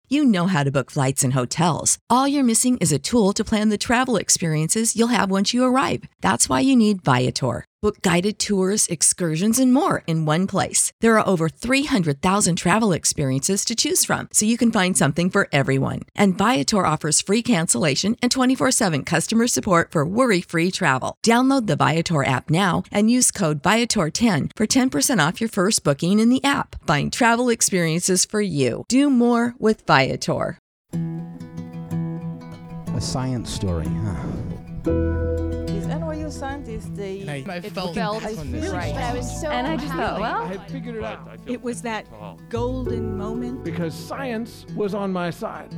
You know how to book flights and hotels. All you're missing is a tool to plan the travel experiences you'll have once you arrive. That's why you need Viator. Book guided tours, excursions, and more in one place. There are over 300,000 travel experiences to choose from, so you can find something for everyone. And Viator offers free cancellation and 24/7 customer support for worry-free travel. Download the Viator app now and use code Viator10 for 10% off your first booking in the app. Find travel experiences for you. Do more with Viator. A science story, huh? These NYU scientists, I felt right. But I was so And I just thought, well, I had figured it out It was that golden moment. because science was on my side.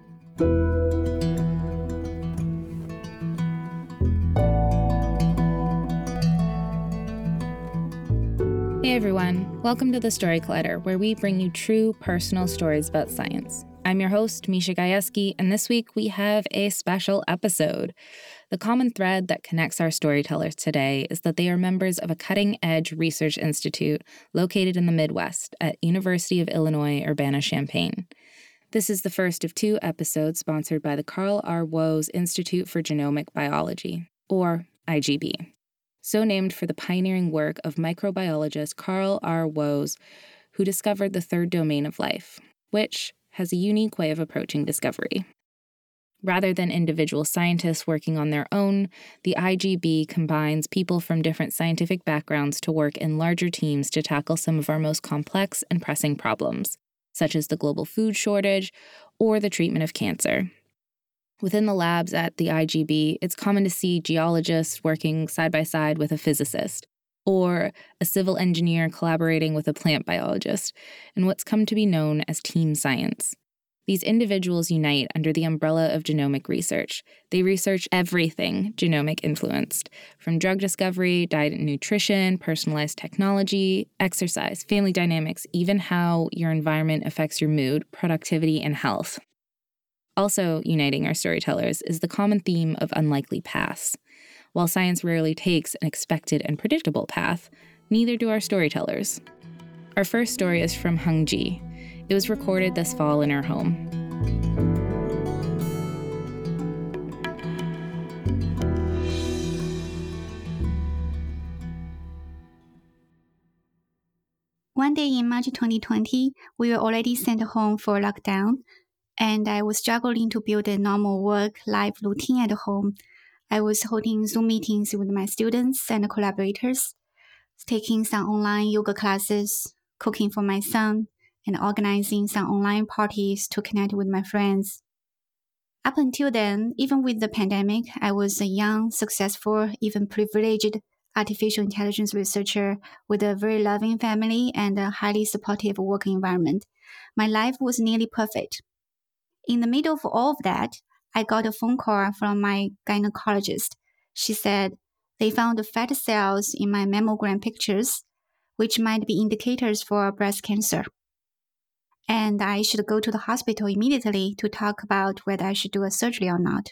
Hey everyone, welcome to the Story Collider, where we bring you true personal stories about science. I'm your host, Misha Gajewski, and this week we have a special episode. The common thread that connects our storytellers today is that they are members of a cutting-edge research institute located in the Midwest at University of Illinois, Urbana-Champaign. This is the first of two episodes sponsored by the Carl R. Woese Institute for Genomic Biology, or IGB. So named for the pioneering work of microbiologist Carl R. Woese, who discovered the third domain of life, which has a unique way of approaching discovery. Rather than individual scientists working on their own, the IGB combines people from different scientific backgrounds to work in larger teams to tackle some of our most complex and pressing problems, such as the global food shortage or the treatment of cancer. Within the labs at the IGB, it's common to see geologists working side by side with a physicist, or a civil engineer collaborating with a plant biologist, in what's come to be known as team science. These individuals unite under the umbrella of genomic research. They research everything genomic influenced, from drug discovery, diet and nutrition, personalized technology, exercise, family dynamics, even how your environment affects your mood, productivity, and health. Also uniting our storytellers is the common theme of unlikely paths. While science rarely takes an expected and predictable path, neither do our storytellers. Our first story is from Hung Ji. It was recorded this fall in her home. One day in March 2020, we were already sent home for lockdown, and I was struggling to build a normal work-life routine at home. I was holding Zoom meetings with my students and collaborators, taking some online yoga classes, cooking for my son, and organizing some online parties to connect with my friends. Up until then, even with the pandemic, I was a young, successful, even privileged artificial intelligence researcher with a very loving family and a highly supportive work environment. My life was nearly perfect. In the middle of all of that, I got a phone call from my gynecologist. She said they found fat cells in my mammogram pictures, which might be indicators for breast cancer. And I should go to the hospital immediately to talk about whether I should do a surgery or not.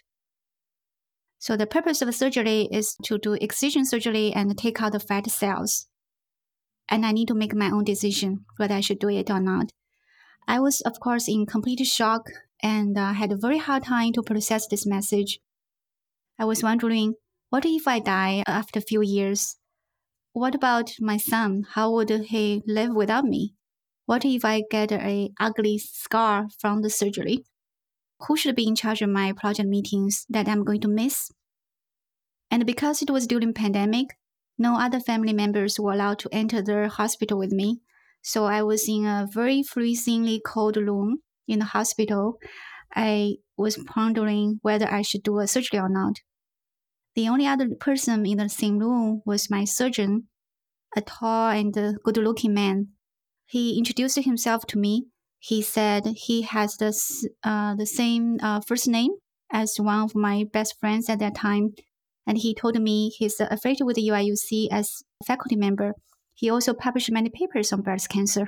So the purpose of the surgery is to do excision surgery and take out the fat cells. And I need to make my own decision whether I should do it or not. I was, of course, in complete shock and had a very hard time to process this message. I was wondering, what if I die after a few years? What about my son? How would he live without me? What if I get an ugly scar from the surgery? Who should be in charge of my project meetings that I'm going to miss? And because it was during pandemic, no other family members were allowed to enter the hospital with me. So I was in a very freezingly cold room in the hospital. I was pondering whether I should do a surgery or not. The only other person in the same room was my surgeon, a tall and good-looking man. He introduced himself to me. He said he has the same first name as one of my best friends at that time. And he told me he's affiliated with the UIUC as a faculty member. He also published many papers on breast cancer.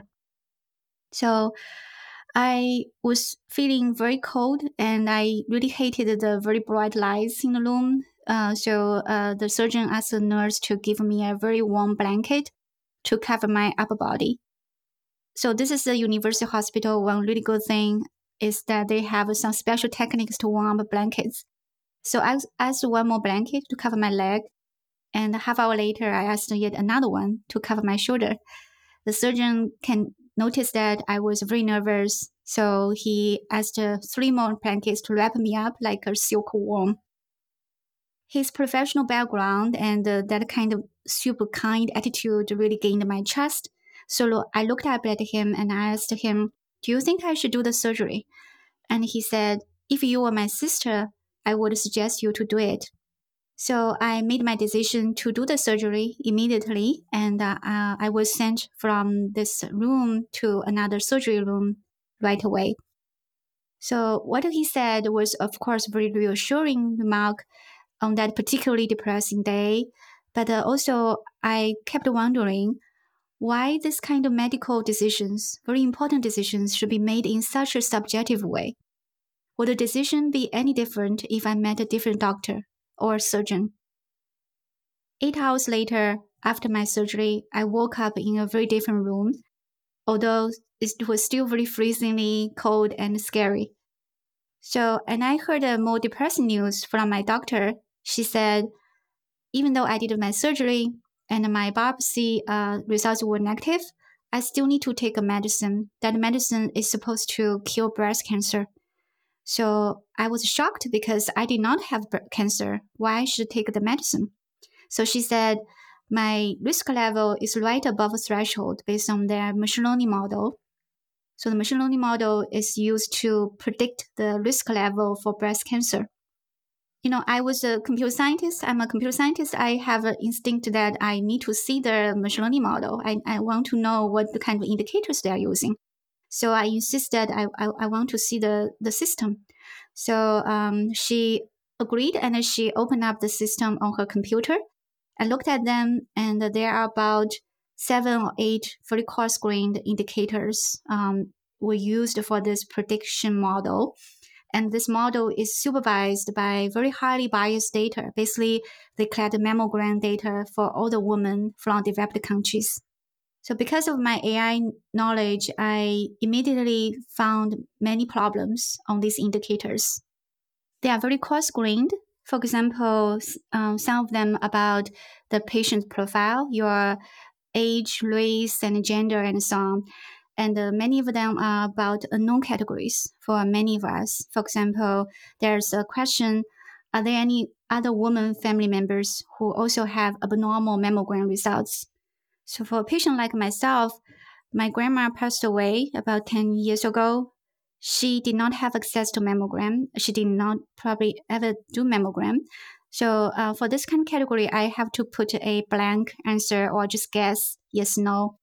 So I was feeling very cold, and I really hated the very bright lights in the room. So the surgeon asked the nurse to give me a very warm blanket to cover my upper body. So this is a university hospital. One really good thing is that they have some special techniques to warm up blankets. So I asked one more blanket to cover my leg, and a half hour later, I asked yet another one to cover my shoulder. The surgeon can notice that I was very nervous, so he asked 3 more blankets to wrap me up like a silkworm. His professional background and that kind of super kind attitude really gained my trust. So I looked up at him and I asked him, "Do you think I should do the surgery?" And he said, "If you were my sister, I would suggest you to do it." So I made my decision to do the surgery immediately, and I was sent from this room to another surgery room right away. So what he said was, of course, very reassuring remark on that particularly depressing day, but also I kept wondering why this kind of medical decisions, very important decisions, should be made in such a subjective way. Would the decision be any different if I met a different doctor or surgeon? 8 hours later, after my surgery, I woke up in a very different room, although it was still very freezingly cold and scary. So, and I heard a more depressing news from my doctor. She said, even though I did my surgery and my biopsy results were negative, I still need to take a medicine. That medicine is supposed to cure breast cancer. So I was shocked because I did not have cancer. Why I should take the medicine? So she said, my risk level is right above a threshold based on their machine learning model. So the machine learning model is used to predict the risk level for breast cancer. You know, I was a computer scientist. I'm a computer scientist. I have an instinct that I need to see the machine learning model. I want to know what the kind of indicators they are using. So I insisted I want to see the system. So she agreed, and she opened up the system on her computer. I looked at them, and there are about 7 or 8 fully coarse-grained indicators were used for this prediction model. And this model is supervised by very highly biased data. Basically, they collect mammogram data for all the women from developed countries. So because of my AI knowledge, I immediately found many problems on these indicators. They are very coarse-grained. For example, some of them about the patient profile, your age, race, and gender, and so on. And many of them are about unknown categories for many of us. For example, there's a question, are there any other women family members who also have abnormal mammogram results? So for a patient like myself, my grandma passed away about 10 years ago. She did not have access to mammogram. She did not probably ever do mammogram. So for this kind of category, I have to put a blank answer or just guess yes, no.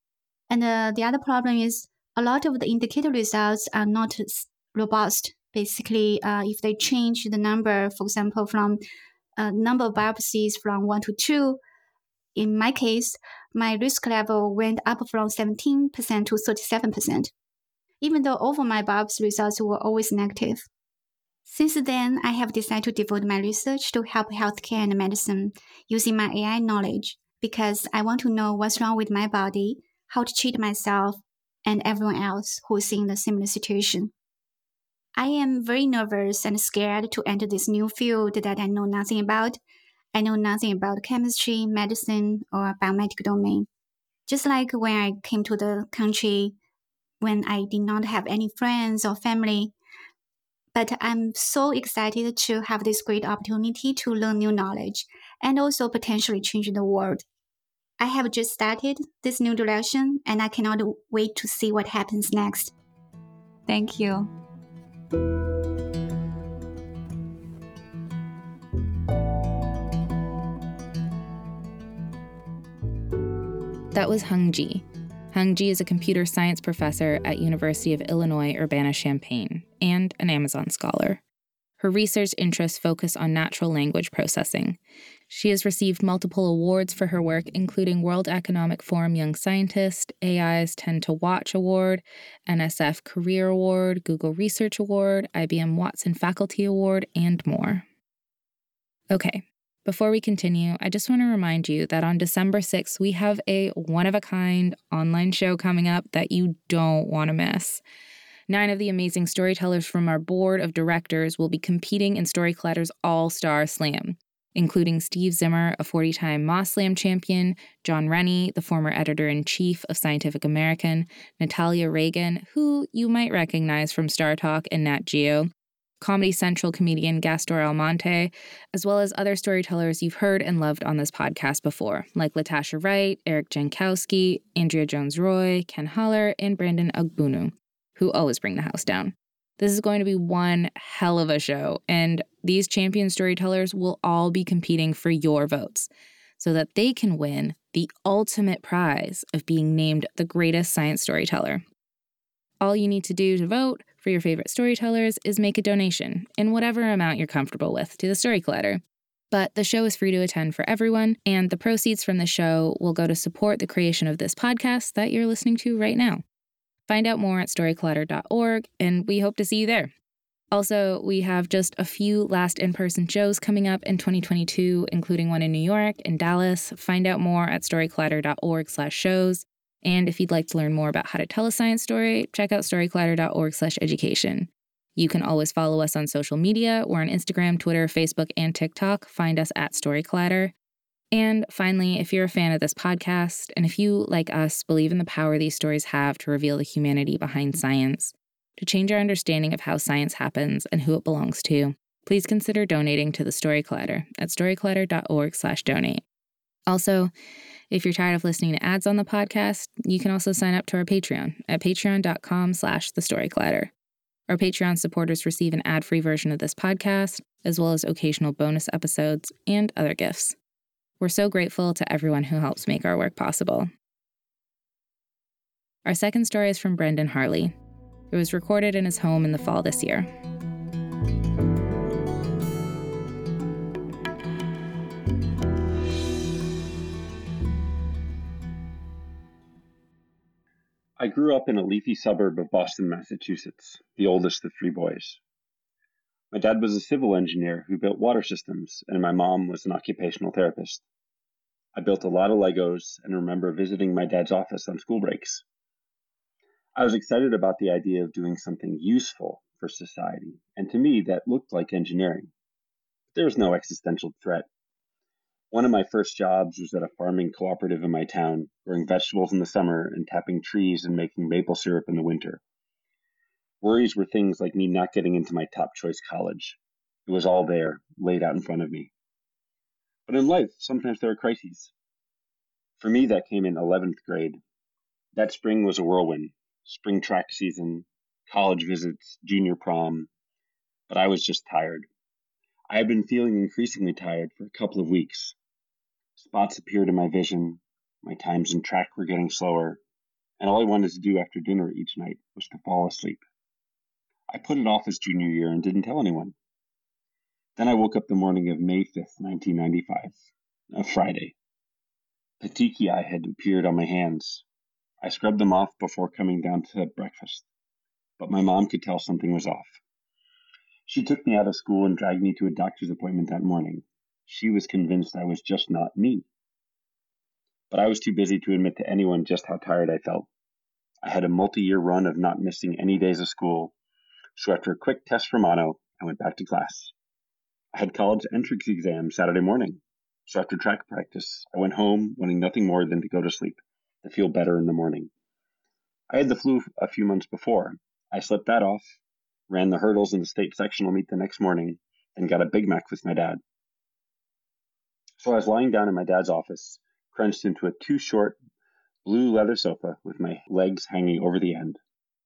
And the other problem is a lot of the indicator results are not robust. Basically, if they change the number, for example, from number of biopsies from 1 to 2, in my case, my risk level went up from 17% to 37%, even though all of my biopsy results were always negative. Since then, I have decided to devote my research to help healthcare and medicine using my AI knowledge because I want to know what's wrong with my body, how to treat myself and everyone else who's in the similar situation. I am very nervous and scared to enter this new field that I know nothing about. I know nothing about chemistry, medicine, or biomedical domain. Just like when I came to the country, when I did not have any friends or family. But I'm so excited to have this great opportunity to learn new knowledge and also potentially change the world. I have just started this new direction, and I cannot wait to see what happens next. Thank you. That was Hung Ji. Hung Ji is a computer science professor at University of Illinois Urbana-Champaign and an Amazon scholar. Her research interests focus on natural language processing. She has received multiple awards for her work, including World Economic Forum Young Scientist, AI's Tend to Watch Award, NSF Career Award, Google Research Award, IBM Watson Faculty Award, and more. Okay, before we continue, I just want to remind you that on December 6th, we have a one-of-a-kind online show coming up that you don't want to miss. 9 of the amazing storytellers from our board of directors will be competing in Story Collider's All-Star Slam, including Steve Zimmer, a 40-time Moss Slam champion, John Rennie, the former editor-in-chief of Scientific American, Natalia Reagan, who you might recognize from Star Talk and Nat Geo, Comedy Central comedian Gastor Almonte, as well as other storytellers you've heard and loved on this podcast before, like Latasha Wright, Eric Jankowski, Andrea Jones-Roy, Ken Holler, and Brandon Ugbunu, who always bring the house down. This is going to be one hell of a show, and these champion storytellers will all be competing for your votes so that they can win the ultimate prize of being named the greatest science storyteller. All you need to do to vote for your favorite storytellers is make a donation in whatever amount you're comfortable with to the Story Collider. But the show is free to attend for everyone, and the proceeds from the show will go to support the creation of this podcast that you're listening to right now. Find out more at storycollider.org, and we hope to see you there. Also, we have just a few last in-person shows coming up in 2022, including one in New York and Dallas. Find out more at storycollider.org/shows. And if you'd like to learn more about how to tell a science story, check out storycollider.org/education. You can always follow us on social media. We're on Instagram, Twitter, Facebook, and TikTok. Find us at Story Collider. And finally, if you're a fan of this podcast, and if you, like us, believe in the power these stories have to reveal the humanity behind science, to change our understanding of how science happens and who it belongs to, please consider donating to the Story Collider at storycollider.org/donate. Also, if you're tired of listening to ads on the podcast, you can also sign up to our Patreon at patreon.com/thestorycollider. Our Patreon supporters receive an ad-free version of this podcast, as well as occasional bonus episodes and other gifts. We're so grateful to everyone who helps make our work possible. Our second story is from Brendan Harley. It was recorded in his home in the fall this year. I grew up in a leafy suburb of Boston, Massachusetts, the oldest of 3 boys. My dad was a civil engineer who built water systems, and my mom was an occupational therapist. I built a lot of Legos and remember visiting my dad's office on school breaks. I was excited about the idea of doing something useful for society, and to me that looked like engineering. But there was no existential threat. One of my first jobs was at a farming cooperative in my town, growing vegetables in the summer and tapping trees and making maple syrup in the winter. Worries were things like me not getting into my top choice college. It was all there, laid out in front of me. But in life, sometimes there are crises. For me, that came in 11th grade. That spring was a whirlwind. Spring track season, college visits, junior prom. But I was just tired. I had been feeling increasingly tired for a couple of weeks. Spots appeared in my vision. My times in track were getting slower. And all I wanted to do after dinner each night was to fall asleep. I put it off as junior year and didn't tell anyone. Then I woke up the morning of May 5th, 1995, a Friday. Petechiae had appeared on my hands. I scrubbed them off before coming down to breakfast, but my mom could tell something was off. She took me out of school and dragged me to a doctor's appointment that morning. She was convinced I was just not me. But I was too busy to admit to anyone just how tired I felt. I had a multi-year run of not missing any days of school, so after a quick test for mono, I went back to class. I had college entrance exam Saturday morning, so after track practice, I went home wanting nothing more than to go to sleep, to feel better in the morning. I had the flu a few months before. I slept that off, ran the hurdles in the state sectional meet the next morning, and got a Big Mac with my dad. So I was lying down in my dad's office, crunched into a too short blue leather sofa with my legs hanging over the end.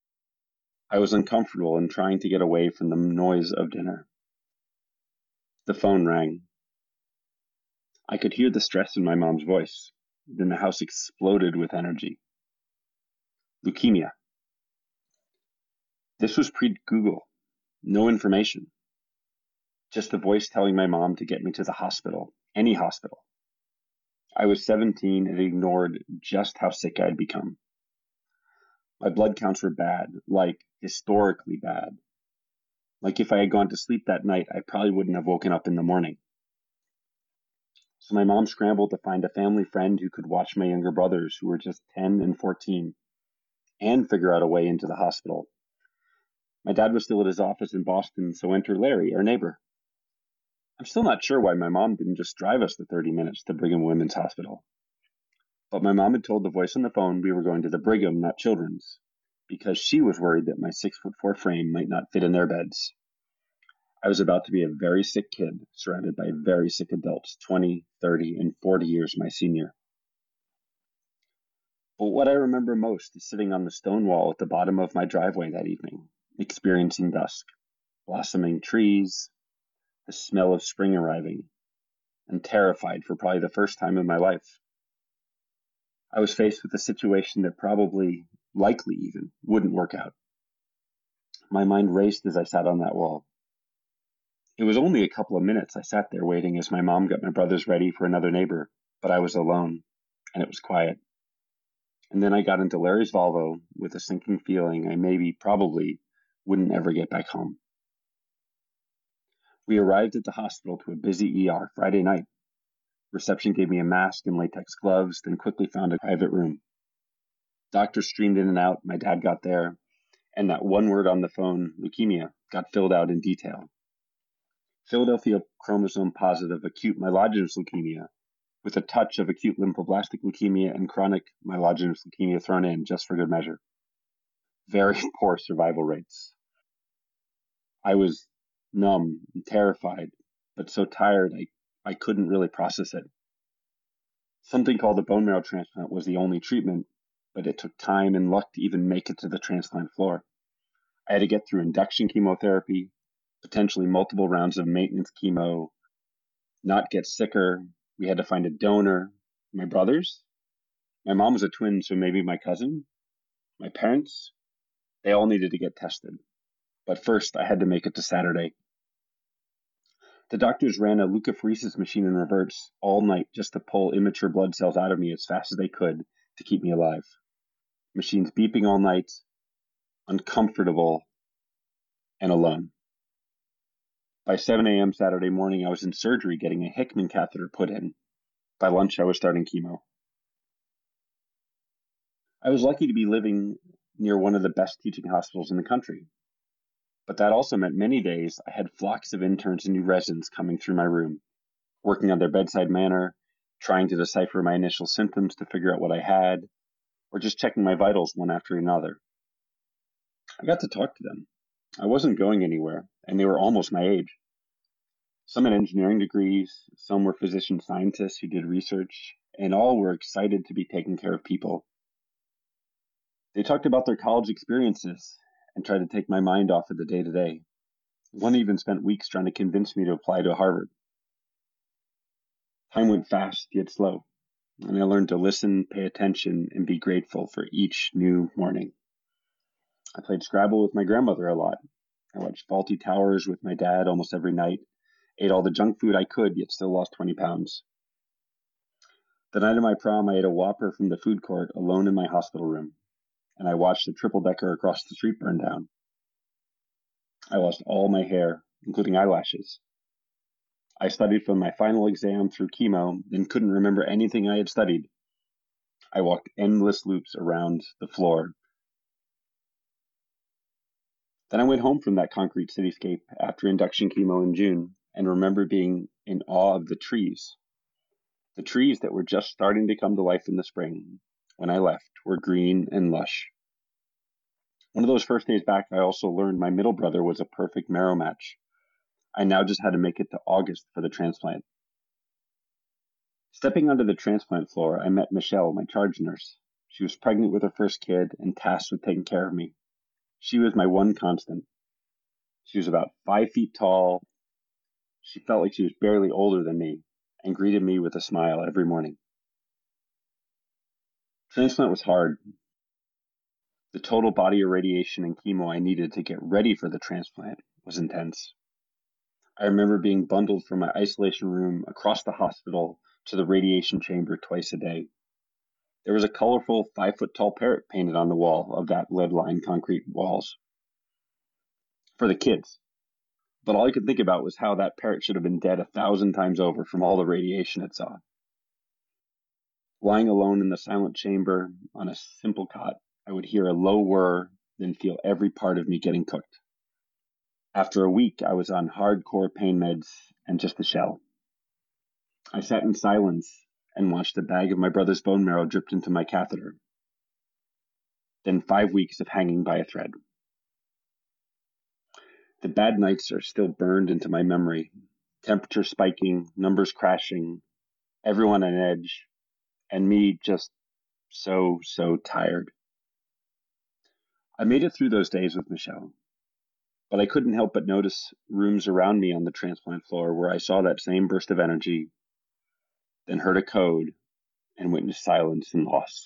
I was uncomfortable and trying to get away from the noise of dinner. The phone rang. I could hear the stress in my mom's voice. Then the house exploded with energy. Leukemia. This was pre-Google. No information. Just a voice telling my mom to get me to the hospital, any hospital. I was 17 and ignored just how sick I'd become. My blood counts were bad, like historically bad. Like if I had gone to sleep that night, I probably wouldn't have woken up in the morning. So my mom scrambled to find a family friend who could watch my younger brothers who were just 10 and 14 and figure out a way into the hospital. My dad was still at his office in Boston, so enter Larry, our neighbor. I'm still not sure why my mom didn't just drive us the 30 minutes to Brigham Women's Hospital. But my mom had told the voice on the phone we were going to the Brigham, not Children's, because she was worried that my 6'4" frame might not fit in their beds. I was about to be a very sick kid, surrounded by very sick adults, 20, 30, and 40 years my senior. But what I remember most is sitting on the stone wall at the bottom of my driveway that evening, experiencing dusk, blossoming trees, the smell of spring arriving, and terrified for probably the first time in my life. I was faced with a situation that probably, likely even, wouldn't work out. My mind raced as I sat on that wall. It was only a couple of minutes I sat there waiting as my mom got my brothers ready for another neighbor, but I was alone, and it was quiet. And then I got into Larry's Volvo with a sinking feeling I probably wouldn't ever get back home. We arrived at the hospital to a busy ER Friday night. Reception gave me a mask and latex gloves, then quickly found a private room. Doctors streamed in and out, my dad got there, and that one word on the phone, leukemia, got filled out in detail. Philadelphia chromosome positive acute myelogenous leukemia, with a touch of acute lymphoblastic leukemia and chronic myelogenous leukemia thrown in just for good measure. Very poor survival rates. I was numb and terrified, but so tired I couldn't really process it. Something called a bone marrow transplant was the only treatment, but it took time and luck to even make it to the transplant floor. I had to get through induction chemotherapy, potentially multiple rounds of maintenance chemo, not get sicker. We had to find a donor. My brothers? My mom was a twin, so maybe my cousin? My parents? They all needed to get tested. But first, I had to make it to Saturday. The doctors ran a leukapheresis machine in reverse all night just to pull immature blood cells out of me as fast as they could to keep me alive. Machines beeping all night, uncomfortable, and alone. By 7 a.m. Saturday morning, I was in surgery getting a Hickman catheter put in. By lunch, I was starting chemo. I was lucky to be living near one of the best teaching hospitals in the country. But that also meant many days I had flocks of interns and new residents coming through my room, working on their bedside manner, trying to decipher my initial symptoms to figure out what I had, or just checking my vitals one after another. I got to talk to them. I wasn't going anywhere, and they were almost my age. Some had engineering degrees, some were physician scientists who did research, and all were excited to be taking care of people. They talked about their college experiences and tried to take my mind off of the day-to-day. One even spent weeks trying to convince me to apply to Harvard. Time went fast, yet slow, and I learned to listen, pay attention, and be grateful for each new morning. I played Scrabble with my grandmother a lot. I watched Fawlty Towers with my dad almost every night, ate all the junk food I could, yet still lost 20 pounds. The night of my prom, I ate a Whopper from the food court alone in my hospital room, and I watched the triple-decker across the street burn down. I lost all my hair, including eyelashes. I studied from my final exam through chemo, and couldn't remember anything I had studied. I walked endless loops around the floor. Then I went home from that concrete cityscape after induction chemo in June, and remember being in awe of the trees. The trees that were just starting to come to life in the spring, when I left, were green and lush. One of those first days back, I also learned my middle brother was a perfect marrow match. I now just had to make it to August for the transplant. Stepping onto the transplant floor, I met Michelle, my charge nurse. She was pregnant with her first kid and tasked with taking care of me. She was my one constant. She was about 5 feet tall. She felt like she was barely older than me and greeted me with a smile every morning. Transplant was hard. The total body irradiation and chemo I needed to get ready for the transplant was intense. I remember being bundled from my isolation room across the hospital to the radiation chamber twice a day. There was a colorful 5-foot-tall parrot painted on the wall of that lead-lined concrete walls. For the kids. But all I could think about was how that parrot should have been dead 1,000 times over from all the radiation it saw. Lying alone in the silent chamber on a simple cot, I would hear a low whir, then feel every part of me getting cooked. After a week, I was on hardcore pain meds and just a shell. I sat in silence and watched a bag of my brother's bone marrow dripped into my catheter. Then 5 weeks of hanging by a thread. The bad nights are still burned into my memory. Temperature spiking, numbers crashing, everyone on edge, and me just so tired. I made it through those days with Michelle, but I couldn't help but notice rooms around me on the transplant floor where I saw that same burst of energy, then heard a code and witnessed silence and loss.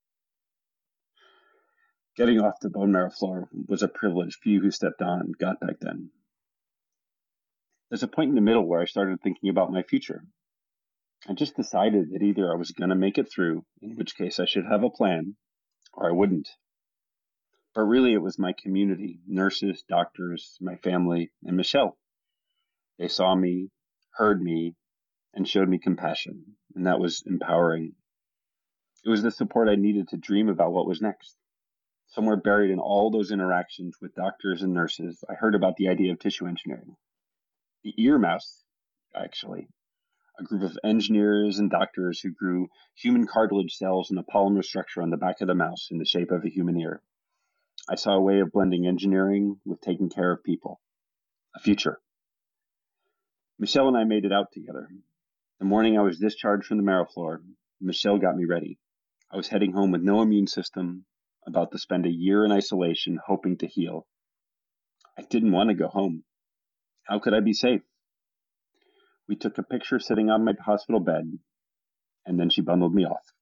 Getting off the bone marrow floor was a privilege few who stepped on got back then. There's a point in the middle where I started thinking about my future. I just decided that either I was going to make it through, in which case I should have a plan, or I wouldn't. But really it was my community, nurses, doctors, my family, and Michelle. They saw me, heard me, and showed me compassion, and that was empowering. It was the support I needed to dream about what was next. Somewhere buried in all those interactions with doctors and nurses, I heard about the idea of tissue engineering. The ear mouse, actually. A group of engineers and doctors who grew human cartilage cells in a polymer structure on the back of the mouse in the shape of a human ear. I saw a way of blending engineering with taking care of people. A future. Michelle and I made it out together. The morning I was discharged from the marrow floor, Michelle got me ready. I was heading home with no immune system, about to spend a year in isolation hoping to heal. I didn't want to go home. How could I be safe? We took a picture sitting on my hospital bed, and then she bundled me off.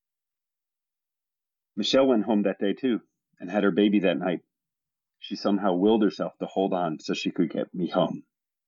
Michelle went home that day too, and had her baby that night. She somehow willed herself to hold on so she could get me home.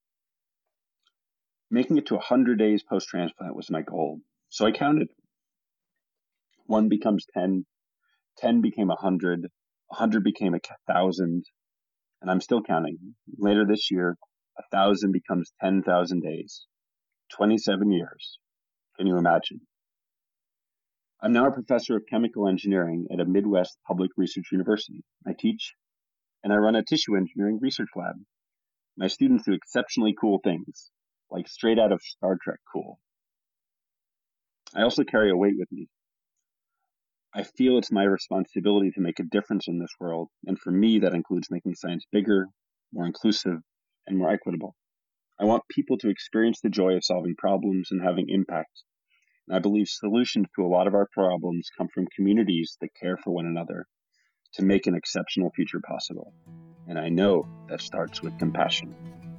Making it to 100 days post-transplant was my goal, so I counted. 1 becomes 10, 10 became 100, 100 became 1,000, and I'm still counting. Later this year, 1,000 becomes 10,000 days. 27 years. Can you imagine? I'm now a professor of chemical engineering at a Midwest public research university. I teach, and I run a tissue engineering research lab. My students do exceptionally cool things, like straight out of Star Trek cool. I also carry a weight with me. I feel it's my responsibility to make a difference in this world, and for me that includes making science bigger, more inclusive, and more equitable. I want people to experience the joy of solving problems and having impact. And I believe solutions to a lot of our problems come from communities that care for one another to make an exceptional future possible. And I know that starts with compassion.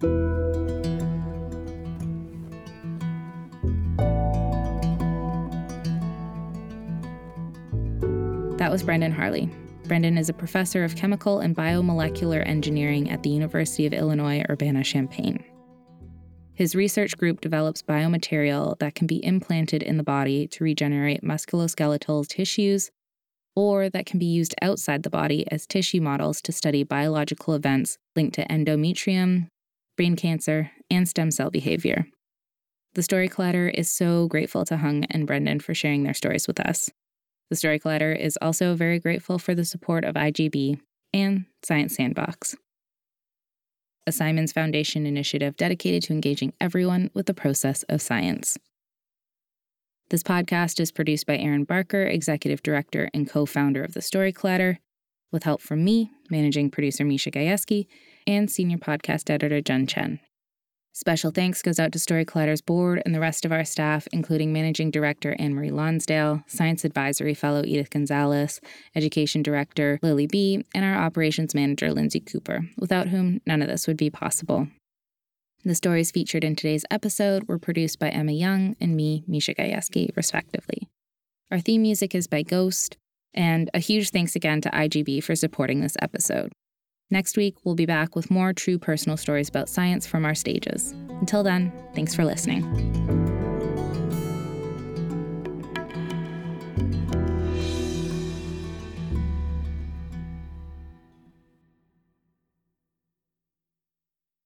That was Brendan Harley. Brendan is a professor of chemical and biomolecular engineering at the University of Illinois, Urbana-Champaign. His research group develops biomaterial that can be implanted in the body to regenerate musculoskeletal tissues, or that can be used outside the body as tissue models to study biological events linked to endometrium, brain cancer, and stem cell behavior. The Story Collider is so grateful to Hung and Brendan for sharing their stories with us. The Story Collider is also very grateful for the support of IGB and Science Sandbox, a Simons Foundation initiative dedicated to engaging everyone with the process of science. This podcast is produced by Erin Barker, executive director and co-founder of The Story Collider, with help from me, managing producer Misha Gajewski, and senior podcast editor Jen Chen. Special thanks goes out to Story Collider's board and the rest of our staff, including Managing Director Anne-Marie Lonsdale, Science Advisory Fellow Edith Gonzalez, Education Director Lily B., and our Operations Manager Lindsay Cooper, without whom none of this would be possible. The stories featured in today's episode were produced by Emma Young and me, Misha Gajewski, respectively. Our theme music is by Ghost, and a huge thanks again to IGB for supporting this episode. Next week, we'll be back with more true personal stories about science from our stages. Until then, thanks for listening.